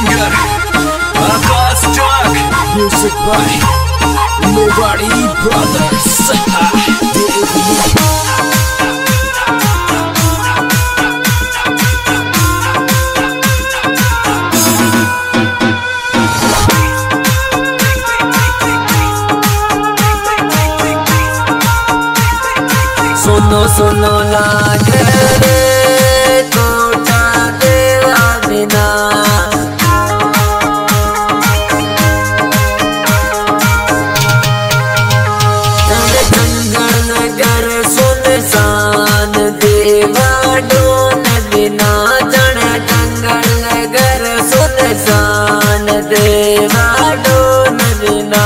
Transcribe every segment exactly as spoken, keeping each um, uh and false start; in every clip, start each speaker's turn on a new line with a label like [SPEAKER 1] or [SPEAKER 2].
[SPEAKER 1] singer Akash Talk. Music by Mewari Brothers.
[SPEAKER 2] सुनो सुनो लागे रे कोटा देवा बिना जंगल नगर सुनसान देवा डोन बिना जन जंगल नगर सुनसान देवा डोन बिना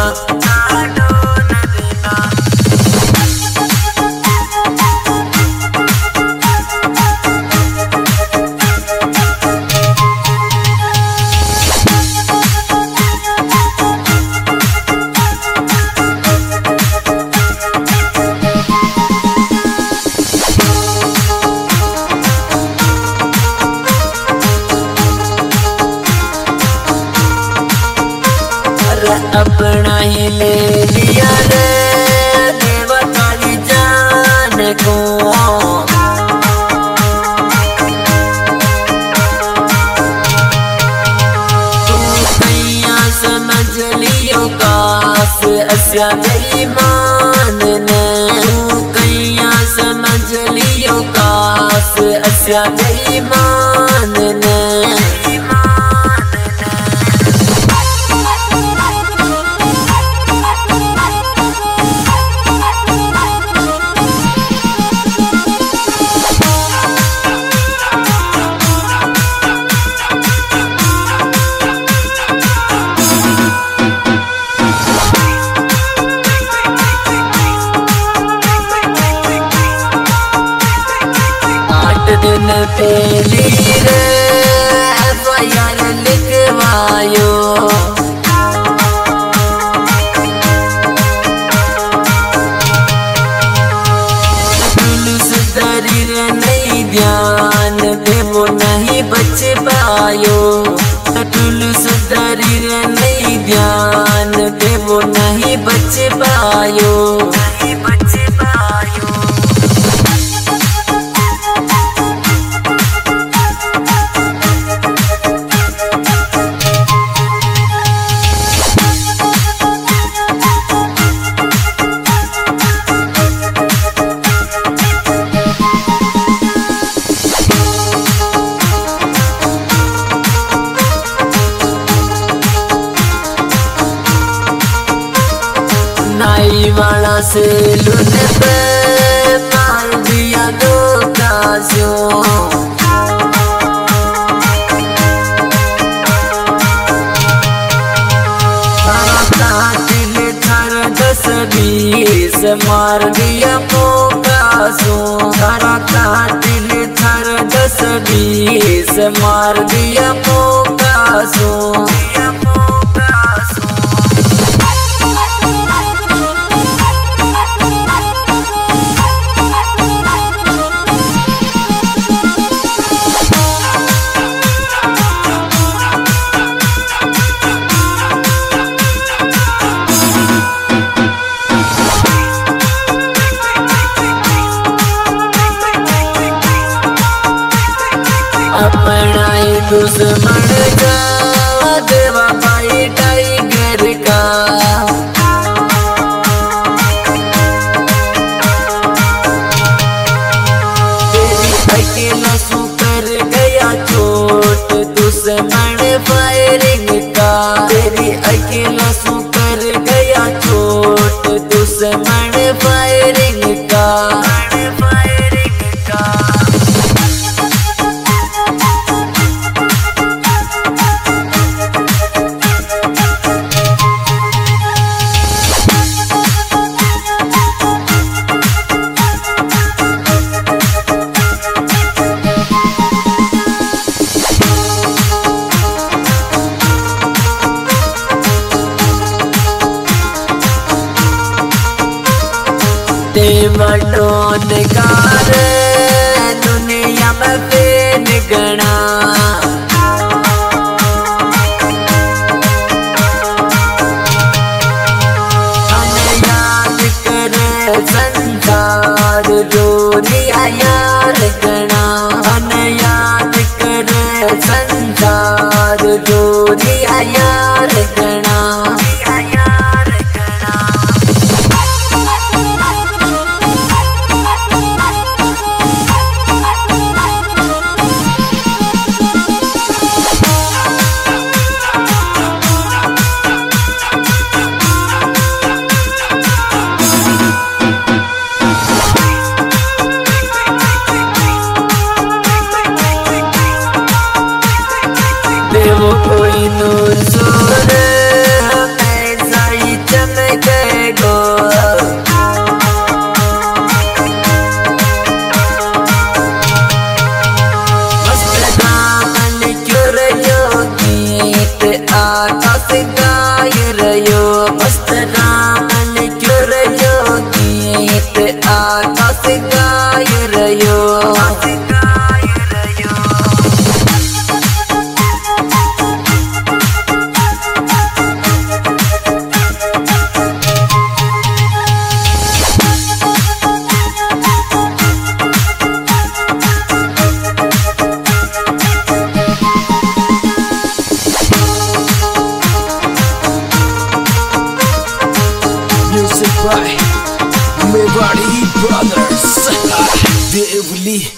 [SPEAKER 2] अपना ही ले लिया रे देवता की जान को तू कैया समझ लियो कास अस्या बेईमान ने तू कैया समझ लियो कास अस्या बेईमान ने दिन पहली रे एफ आई आर लिखवायो पुलिस दरीर नहीं ध्यान दे वो नहीं बच पायो पुलिस दरीर नहीं ध्यान दे वो नहीं बच पायो नहीं बच पायो नाई वाला से लुने पे मार दिया दो कासियों कातिल थर दस बीस मार दिया मोकासों तारा कातिल थर दस बीस मार दिया मोकासों अपना ही दुश्मन का देवा भाई टाइगर का तेरी अकेला सू कर गया चोट दुश्मन फायरिंग का तेरी अकेला सू कर गया चोट दुश्मन फायरिंग का फायरिंग का देवडोन कार दुनिया में फेन गणा कोई नूर सूर ऐसा ही चमकेगा मस्त दामन क्यों रहो गीत आकाश गाय रहो मस्त दामन क्यों रहो गीत आकाश गाय रहो
[SPEAKER 1] Music by Mewari Brothers. Dearly